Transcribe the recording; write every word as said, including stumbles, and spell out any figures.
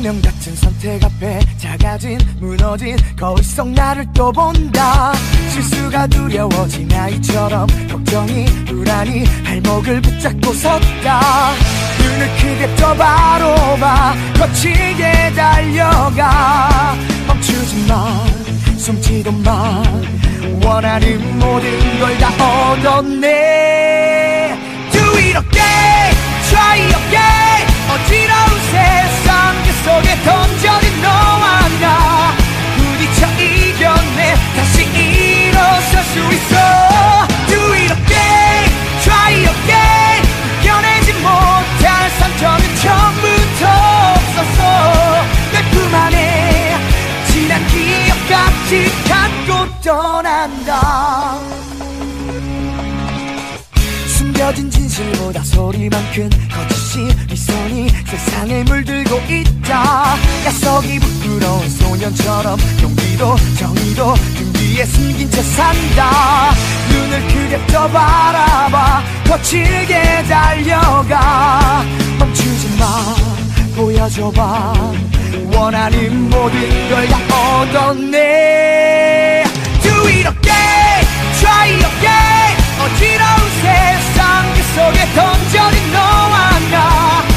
운명 같은 선택 앞에 작아진 무너진 거울 속 나를 또 본다. 실수가 두려워진 아이처럼 걱정이 불안이 발목을 붙잡고 섰다. 눈을 크게 떠 바로 봐 거치게 달려가. 멈추지 마 숨지도 마 원하는 모든 걸 다 얻어내. Do it again, try again. 어지러운 세상 그 속에 던져진 너와 나 부딪혀 이겨내 다시 일어설 수 있어. Do it again, try again. 이겨내지 못할 상처는 처음부터 없었어. 내 품 안에 지난 기억까지 갖고 떠난다. 숨겨진 진실보다 소리만큼 거짓이 네 손이 세상에 물들고 있다. 야속이 부끄러운 소년처럼 용기도 정의도 등 뒤에 숨긴 채 산다. 눈을 크게 떠 바라봐 거칠게 달려가. 멈추지 마 보여줘봐 원하는 모든 걸 다 얻어내. Do it again, try again. 어지러운 세상 그 속에 던져진 너와 나